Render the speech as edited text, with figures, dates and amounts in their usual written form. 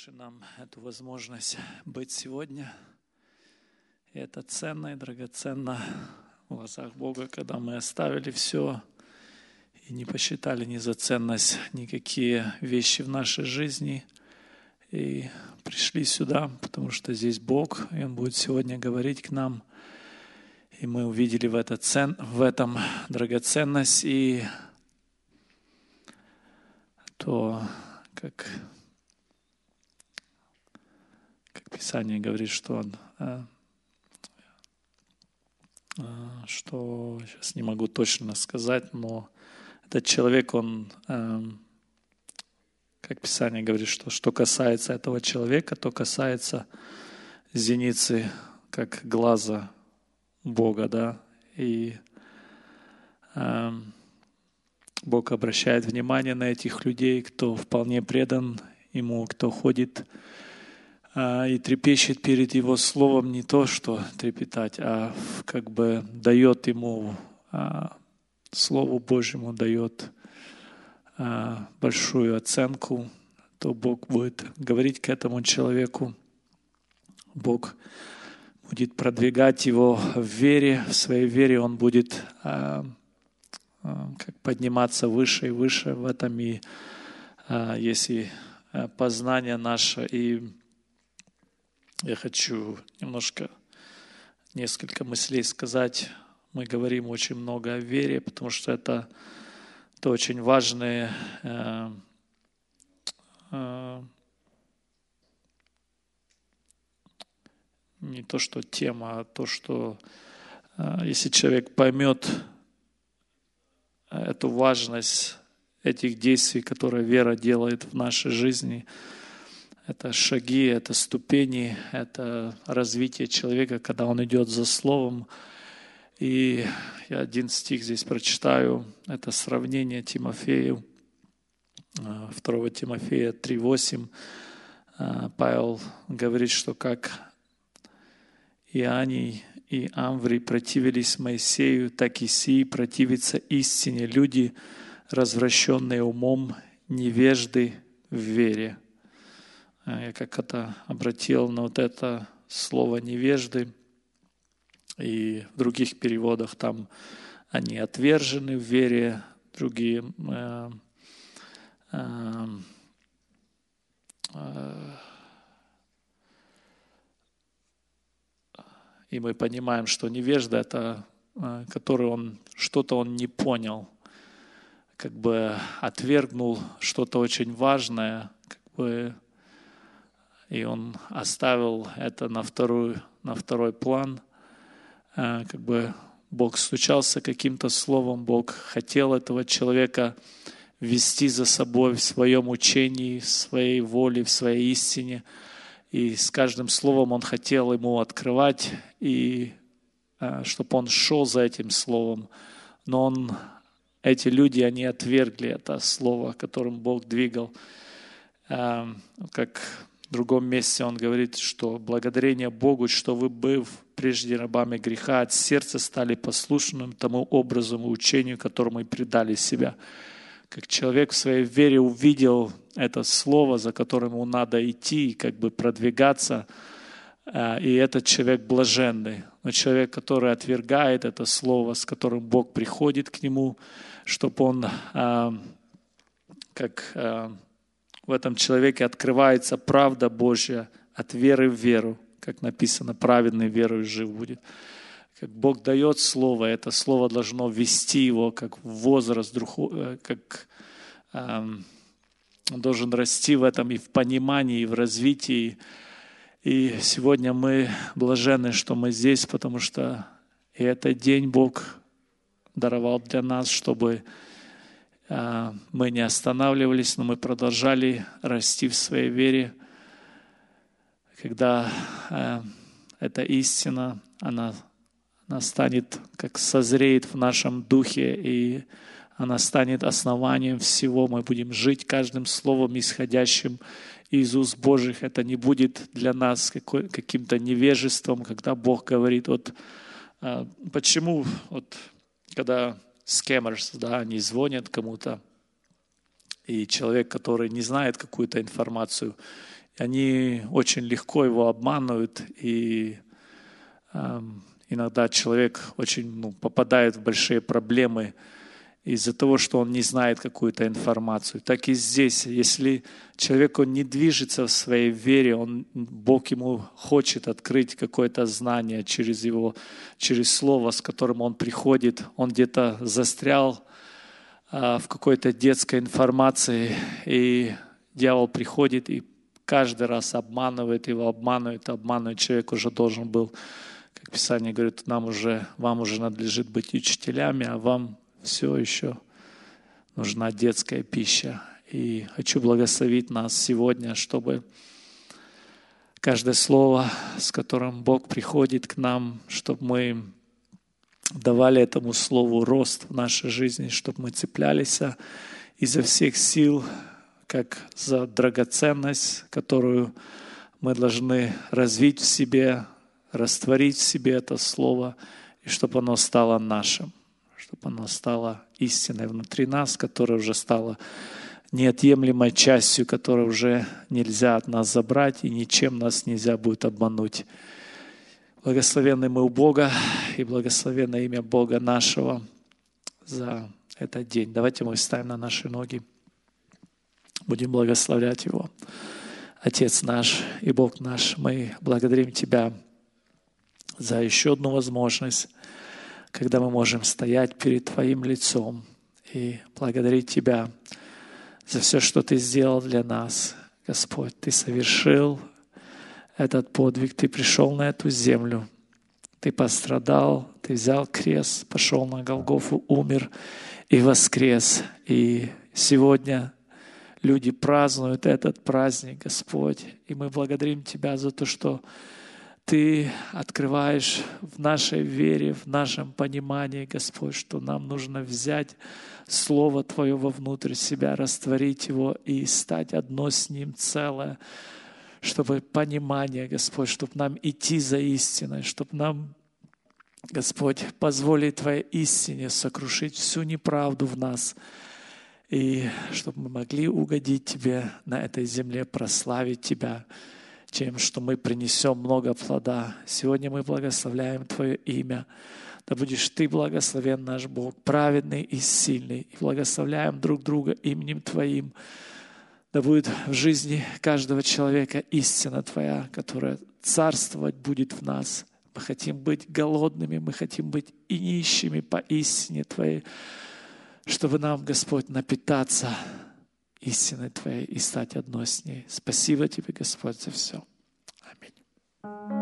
дающий нам эту возможность быть сегодня. И это ценно и драгоценно в глазах Бога, когда мы оставили все и не посчитали ни за ценность никакие вещи в нашей жизни. И пришли сюда, потому что здесь Бог, и Он будет сегодня говорить к нам. И мы увидели в этом драгоценность и то, как Писание говорит, что сейчас не могу точно сказать, но этот человек, он, как Писание говорит, что касается этого человека, то касается зеницы, как глаза Бога, да, и Бог обращает внимание на этих людей, кто вполне предан Ему, кто ходит и трепещет перед Его Словом, не то, что трепетать, а как бы дает Ему, Слову Божьему дает большую оценку, то Бог будет говорить к этому человеку. Бог будет продвигать его в вере, в своей вере он будет как подниматься выше и выше в этом. И если познание наше, и я хочу несколько мыслей сказать. Мы говорим очень много о вере, потому что это очень важные не то что тема, а то, что если человек поймет эту важность этих действий, которые вера делает в нашей жизни, это шаги, это ступени, это развитие человека, когда он идет за Словом. И я один стих здесь прочитаю, это сравнение Тимофею, 2 Тимофея 3:8. Павел говорит, что как Иоанний и Амврий противились Моисею, так и сии противятся истине люди, развращенные умом, невежды в вере. Я как это обратил на вот это слово «невежды», и в других переводах там они отвержены в вере, другие и мы понимаем, что невежда — это который что-то он не понял, как бы отвергнул что-то очень важное, как бы, и он оставил это на второй план. Как бы Бог стучался каким-то словом, Бог хотел этого человека вести за собой в своем учении, в своей воле, в своей истине. И с каждым словом Он хотел ему открывать, и чтобы он шел за этим словом. Но эти люди, они отвергли это слово, которым Бог двигал. Как в другом месте Он говорит, что благодарение Богу, что вы, быв прежде рабами греха, от сердца стали послушным тому образу и учению, которому и предали себя. Как человек в своей вере увидел это слово, за которым ему надо идти, как бы продвигаться, и этот человек блаженный. Но человек, который отвергает это слово, с которым Бог приходит к нему, чтобы он, в этом человеке открывается правда Божья от веры в веру, как написано, праведный верою жив будет. Как Бог дает слово, это слово должно вести его как в возраст, как он должен расти в этом и в понимании, и в развитии. И сегодня мы блаженны, что мы здесь, потому что и этот день Бог даровал для нас, чтобы мы не останавливались, но мы продолжали расти в своей вере, когда эта истина, она станет, как созреет в нашем духе, и она станет основанием всего. Мы будем жить каждым словом, исходящим из уст Божьих. Это не будет для нас каким-то невежеством, когда Бог говорит, почему, когда scammers, они звонят кому-то, и человек, который не знает какую-то информацию, Они очень легко его обманывают, и иногда человек очень попадает в большие проблемы из-за того, что он не знает какую-то информацию. Так и здесь, если человек он не движется в своей вере, Бог ему хочет открыть какое-то знание через слово, с которым он приходит, он где-то застрял в какой-то детской информации, и дьявол приходит и каждый раз обманывает его, обманывает. Человек уже должен был, как Писание говорит, вам уже надлежит быть учителями, а вам все еще нужна детская пища. И хочу благословить нас сегодня, чтобы каждое слово, с которым Бог приходит к нам, чтобы мы давали этому слову рост в нашей жизни, чтобы мы цеплялись изо всех сил, как за драгоценность, которую мы должны развить в себе, растворить в себе это слово, и чтобы оно стало нашим, чтобы оно стало истиной внутри нас, которая уже стала неотъемлемой частью, которую уже нельзя от нас забрать, и ничем нас нельзя будет обмануть. Благословенны мы у Бога, и благословенно имя Бога нашего за этот день. Давайте мы встанем на наши ноги, будем благословлять Его. Отец наш и Бог наш, мы благодарим Тебя за еще одну возможность, когда мы можем стоять перед Твоим лицом и благодарить Тебя за все, что Ты сделал для нас. Господь, Ты совершил этот подвиг, Ты пришел на эту землю, Ты пострадал, Ты взял крест, пошел на Голгофу, умер и воскрес. И сегодня люди празднуют этот праздник, Господь, и мы благодарим Тебя за то, что Ты открываешь в нашей вере, в нашем понимании, Господь, что нам нужно взять Слово Твое вовнутрь себя, растворить его и стать одно с Ним целое, чтобы понимание, Господь, чтобы нам идти за истиной, чтобы нам, Господь, позволить Твоей истине сокрушить всю неправду в нас, и чтобы мы могли угодить Тебе на этой земле, прославить Тебя тем, что мы принесем много плода. Сегодня мы благословляем Твое имя. Да будешь Ты благословен, наш Бог, праведный и сильный. И благословляем друг друга именем Твоим. Да будет в жизни каждого человека истина Твоя, которая царствовать будет в нас. Мы хотим быть голодными, мы хотим быть и нищими по истине Твоей, чтобы нам, Господь, напитаться истиной Твоей и стать одно с ней. Спасибо Тебе, Господь, за все. Аминь.